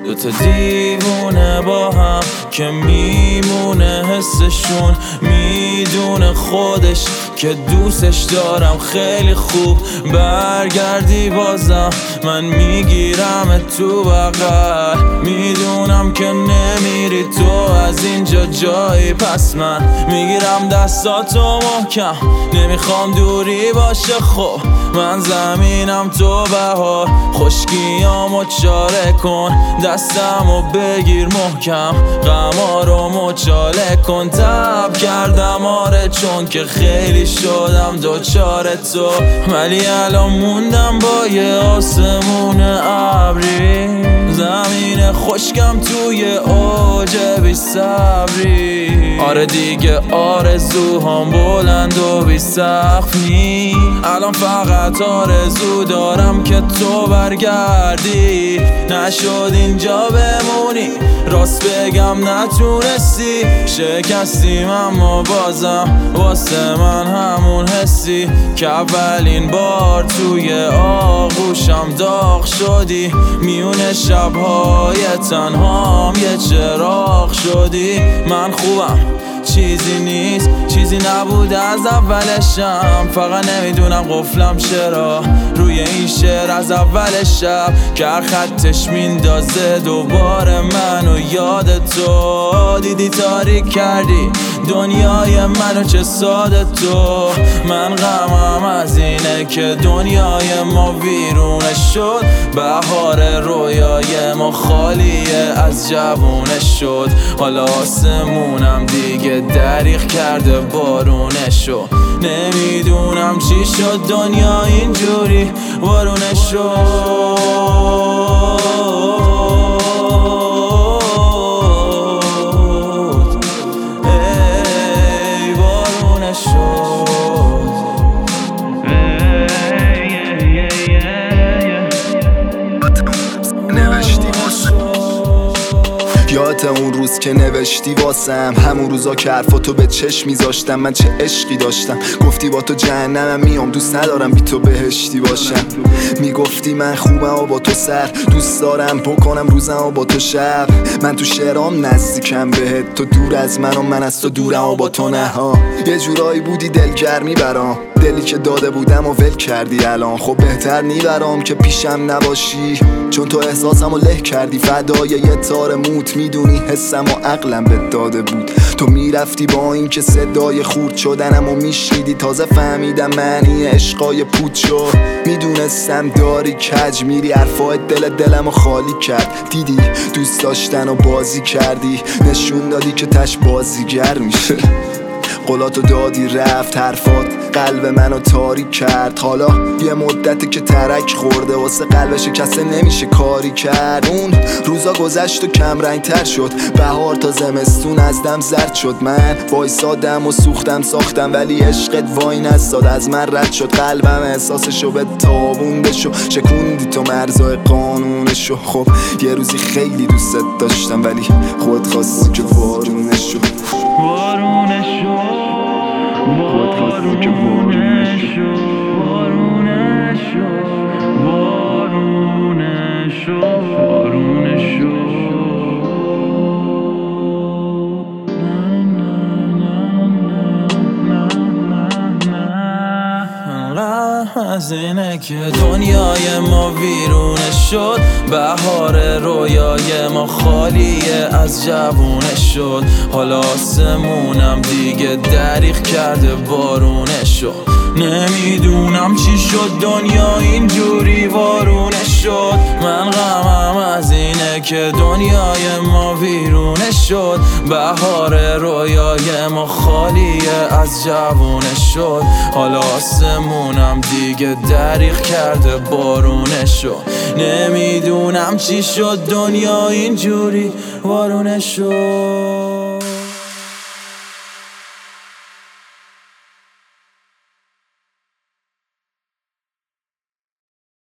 دوتا دیوونه با هم که میمونه حسشون، میدونه خودش که دوستش دارم خیلی خوب. برگردی بازم من میگیرم تو بغل، میدونم که نمیری تو از اینجا جایی، پس من میگیرم دستاتو محکم، نمیخوام دوری باشه. خب من زمینم تو بهار، خشکیامو چاره کن، دستمو بگیر محکم، غمارو مچاله کن. تب کردم آره چون که خیلی شدم دوچار تو، ولی الان موندم با یه آسمون ابری، زمین خشکم توی اوج بی صبری. آره دیگه آرزوهام بلند و بی سقف نی، الان فقط آرزو دارم که تو برگردی. نشد اینجا بمونی، راست بگم نتونستی، شکستیم اما بازم واسه من همون حسی که اولین بار توی آغوشم داغ شدی. میونه شبهای تنهام یه چراغ شدی. من خوبم چیزی نیست، چیزی نبود از اولشم، فقط نمیدونم قفلم چرا روی این شعر از اول شب که هر خطش میندازه دوباره منو یاد تو. دیدی تاریک کردی دنیای منو چه ساده تو، من غمم از اینه که دنیای ما ویرونه شد، بهار رویای ما خالیه از جوونه شد. حالا آسمونم دیگه دریغ کرده بارونه شد، نمیدونم چی شد دنیا اینجوری وارونه شد. یادت اون روز که نوشتی واسم، همون روزا که حرفاتو به چشم میذاشتم، من چه عشقی داشتم. گفتی با تو جهنمم میام، دوست ندارم بی تو بهشتی باشم. میگفتی من خوبم و با تو سر، دوست دارم بکنم روزم و با تو شب. من تو شعرام نزدیکم بهت، تو دور از من و من از تو دورم و با تو نه ها. یه جورایی بودی دلگرمی برام، دلی که داده بودم و ول کردی الان. خب بهتر نیبرام که پیشم نباشی، چون تو احساسم و له کردی فدای یه تار موت. میدونی حسم و عقلم به داده بود، تو میرفتی با این که صدای خورد شدنم و میشنیدی. تازه فهمیدم معنی عشقای پود شد، میدونستم داری کج میری، حرفای دلم و خالی کرد. دیدی دوست داشتن و بازی کردی، نشون دادی که تش بازیگر میشه. قولاتو دادی رفت حرفات، قلب منو تاریک کرد. حالا یه مدته که ترک خورده، واسه قلب شکسته نمیشه کاری کرد. اون روزا گذشت و کم رنگ تر شد، بهار تا زمستون از دم زرد شد. من وایسادم و سوختم ساختم، ولی عشقت وای نستاد، از من رد شد. قلبم احساسشو به تابوندشو شکوندی، تو مرزای قانونشو. خب یه روزی خیلی دوست داشتم، ولی خود خواستی که وارونشو از اینه که دنیای ما ویرونه شد، بهار رویای ما خالیه از جوونه شد. حالا آسمونم دیگه دریغ کرده بارونه شد، نمیدونم چی شد دنیا اینجوری وارونه شد. من غمم از اینه که دنیای ما ویرونه شد، بهار رویای ما خالیه از جوونه شد. حالا آسمونم دیگه دریغ کرده بارونه شد، نمیدونم چی شد دنیا اینجوری وارونه شد.